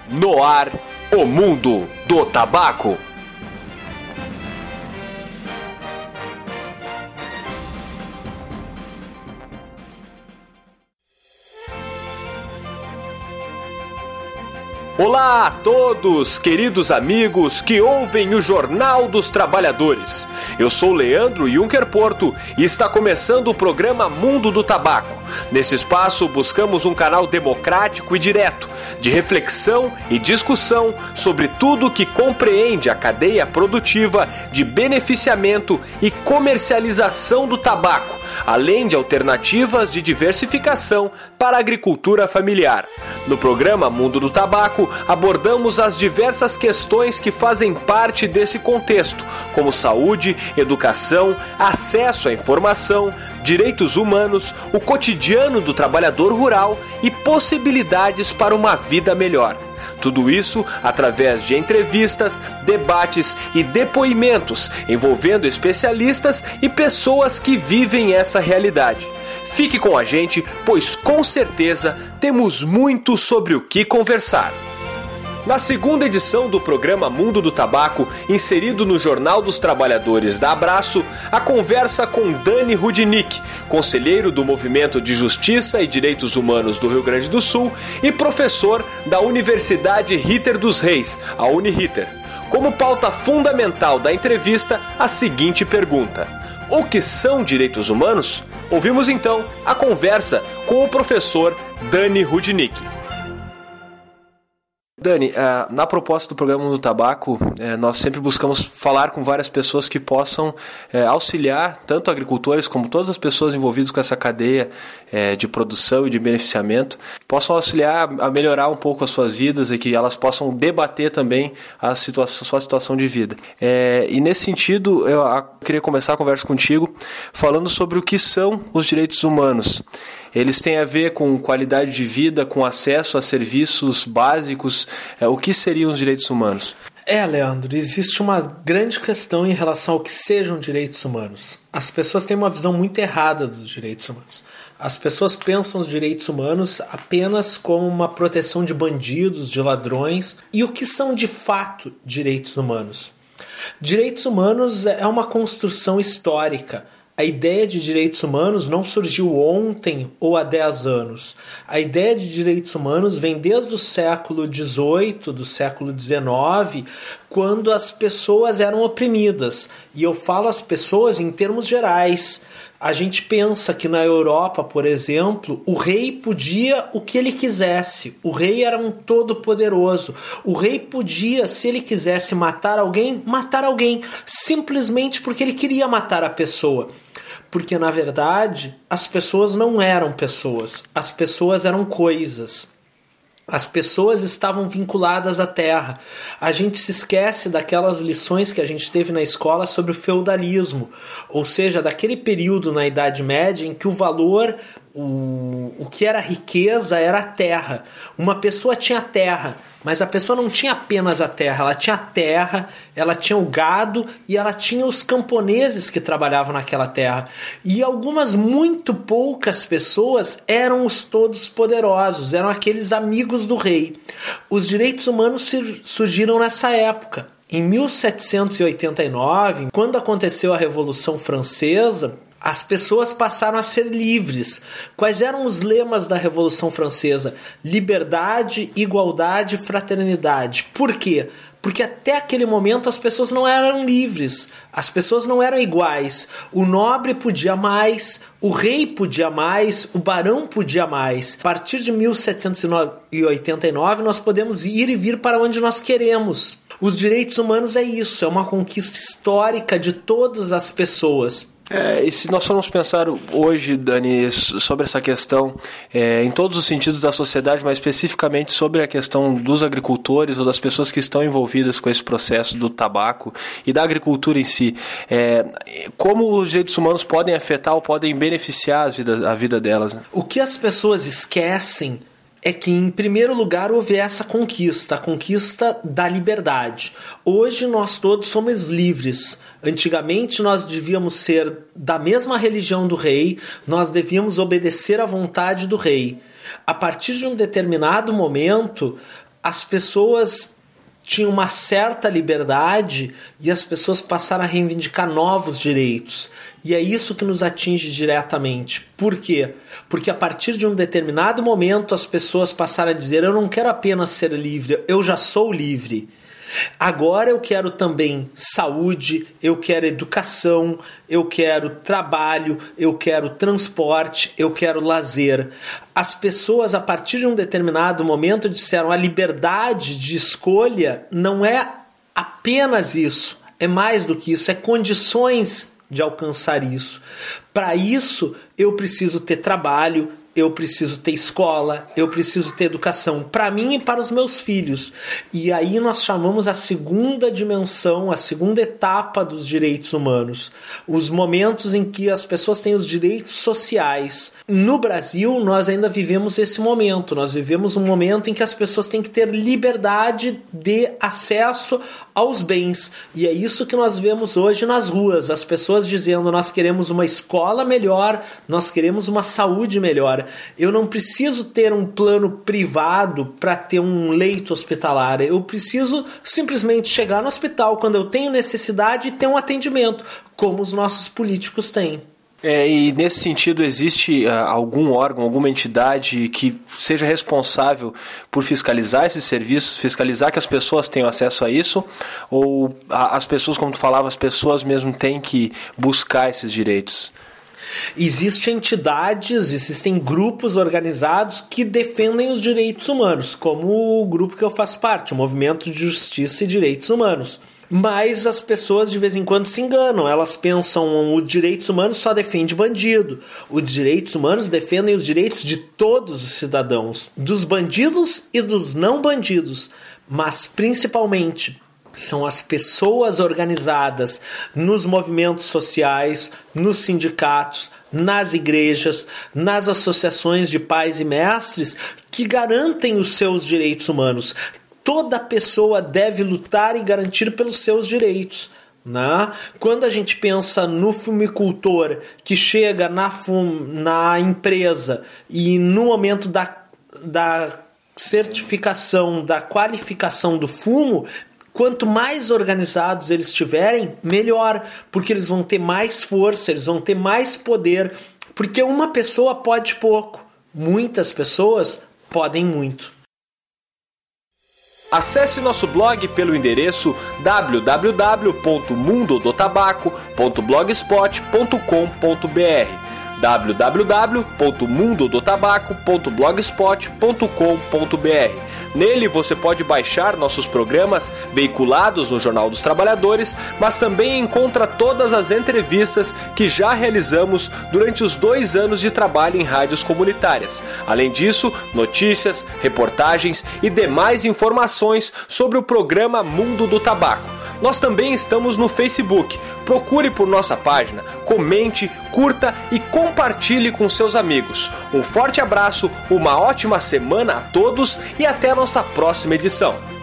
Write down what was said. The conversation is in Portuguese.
No ar, o mundo do tabaco. Olá a todos, queridos amigos que ouvem o Jornal dos Trabalhadores. Eu sou Leandro Junker Porto e está começando o programa Mundo do Tabaco. Nesse espaço buscamos um canal democrático e direto, de reflexão e discussão sobre tudo que compreende a cadeia produtiva de beneficiamento e comercialização do tabaco, além de alternativas de diversificação para a agricultura familiar. No programa Mundo do Tabaco, abordamos as diversas questões que fazem parte desse contexto, como saúde, educação, acesso à informação, direitos humanos, o cotidiano do trabalhador rural e possibilidades para uma vida melhor. Tudo isso através de entrevistas, debates e depoimentos envolvendo especialistas e pessoas que vivem essa realidade. Fique com a gente, pois com certeza temos muito sobre o que conversar. Na segunda edição do programa Mundo do Tabaco, inserido no Jornal dos Trabalhadores da Abraço, a conversa com Dani Rudnick, conselheiro do Movimento de Justiça e Direitos Humanos do Rio Grande do Sul e professor da Universidade Ritter dos Reis, a Uniriter. Como pauta fundamental da entrevista, a seguinte pergunta: o que são direitos humanos? Ouvimos então a conversa com o professor Dani Rudnick. Dani, na proposta do programa do tabaco, nós sempre buscamos falar com várias pessoas que possam auxiliar, tanto agricultores como todas as pessoas envolvidas com essa cadeia de produção e de beneficiamento, possam auxiliar a melhorar um pouco as suas vidas e que elas possam debater também a sua situação de vida. E nesse sentido, eu queria começar a conversa contigo falando sobre o que são os direitos humanos. Eles têm a ver com qualidade de vida, com acesso a serviços básicos. O que seriam os direitos humanos? Leandro, existe uma grande questão em relação ao que sejam direitos humanos. As pessoas têm uma visão muito errada dos direitos humanos. As pessoas pensam os direitos humanos apenas como uma proteção de bandidos, de ladrões. E o que são de fato direitos humanos? Direitos humanos é uma construção histórica. A ideia de direitos humanos não surgiu ontem ou há 10 anos. A ideia de direitos humanos vem desde o século XVIII, do século XIX, quando as pessoas eram oprimidas. E eu falo as pessoas em termos gerais. A gente pensa que na Europa, por exemplo, o rei podia o que ele quisesse. O rei era um todo-poderoso. O rei podia, se ele quisesse matar alguém, simplesmente porque ele queria matar a pessoa. Porque, na verdade, as pessoas não eram pessoas. As pessoas eram coisas. As pessoas estavam vinculadas à terra. A gente se esquece daquelas lições que a gente teve na escola sobre o feudalismo, ou seja, daquele período na Idade Média em que o valor, o que era riqueza era a terra. Uma pessoa tinha terra, mas a pessoa não tinha apenas a terra, ela tinha o gado e ela tinha os camponeses que trabalhavam naquela terra. E algumas muito poucas pessoas eram os todos poderosos, eram aqueles amigos do rei. Os direitos humanos surgiram nessa época. Em 1789, quando aconteceu a Revolução Francesa, as pessoas passaram a ser livres. Quais eram os lemas da Revolução Francesa? Liberdade, igualdade, fraternidade. Por quê? Porque até aquele momento as pessoas não eram livres, as pessoas não eram iguais. O nobre podia mais, o rei podia mais, o barão podia mais. A partir de 1789 nós podemos ir e vir para onde nós queremos. Os direitos humanos é isso, é uma conquista histórica de todas as pessoas. E se nós formos pensar hoje, Dani, sobre essa questão, em todos os sentidos da sociedade, mas especificamente sobre a questão dos agricultores ou das pessoas que estão envolvidas com esse processo do tabaco e da agricultura em si, como os direitos humanos podem afetar ou podem beneficiar a vida delas? Né? O que as pessoas esquecem é que, em primeiro lugar, houve essa conquista, a conquista da liberdade. Hoje nós todos somos livres. Antigamente nós devíamos ser da mesma religião do rei, nós devíamos obedecer à vontade do rei. A partir de um determinado momento, as pessoas tinham uma certa liberdade e as pessoas passaram a reivindicar novos direitos. E é isso que nos atinge diretamente. Por quê? Porque a partir de um determinado momento as pessoas passaram a dizer: eu não quero apenas ser livre, eu já sou livre. Agora eu quero também saúde, eu quero educação, eu quero trabalho, eu quero transporte, eu quero lazer. As pessoas, a partir de um determinado momento, disseram: a liberdade de escolha não é apenas isso, é mais do que isso, é condições de alcançar isso. Para isso, eu preciso ter trabalho, eu preciso ter escola, eu preciso ter educação para mim e para os meus filhos. E aí nós chamamos a segunda dimensão, a segunda etapa dos direitos humanos, os momentos em que as pessoas têm os direitos sociais. No Brasil, nós ainda vivemos esse momento, nós vivemos um momento em que as pessoas têm que ter liberdade de acesso aos bens. E é isso que nós vemos hoje nas ruas, as pessoas dizendo: nós queremos uma escola melhor, nós queremos uma saúde melhor. Eu não preciso ter um plano privado para ter um leito hospitalar. Eu preciso simplesmente chegar no hospital quando eu tenho necessidade e ter um atendimento, como os nossos políticos têm. E nesse sentido, existe algum órgão, alguma entidade que seja responsável por fiscalizar esses serviços, fiscalizar que as pessoas tenham acesso a isso? Ou as pessoas, como tu falava, as pessoas mesmo têm que buscar esses direitos? Existem entidades, existem grupos organizados que defendem os direitos humanos, como o grupo que eu faço parte, o Movimento de Justiça e Direitos Humanos. Mas as pessoas de vez em quando se enganam, elas pensam: os direitos humanos só defende bandido. Os direitos humanos defendem os direitos de todos os cidadãos, dos bandidos e dos não bandidos, mas principalmente são as pessoas organizadas nos movimentos sociais, nos sindicatos, nas igrejas, nas associações de pais e mestres que garantem os seus direitos humanos. Toda pessoa deve lutar e garantir pelos seus direitos. Né? Quando a gente pensa no fumicultor que chega na empresa e no momento da certificação, da qualificação do fumo, quanto mais organizados eles estiverem, melhor, porque eles vão ter mais força, eles vão ter mais poder, porque uma pessoa pode pouco, muitas pessoas podem muito. Acesse nosso blog pelo endereço www.mundodotabaco.blogspot.com.br www.mundodotabaco.blogspot.com.br. Nele você pode baixar nossos programas veiculados no Jornal dos Trabalhadores, mas também encontra todas as entrevistas que já realizamos durante os 2 anos de trabalho em rádios comunitárias. Além disso, notícias, reportagens e demais informações sobre o programa Mundo do Tabaco. Nós também estamos no Facebook. Procure por nossa página, comente, curta e compartilhe com seus amigos. Um forte abraço, uma ótima semana a todos e até a nossa próxima edição.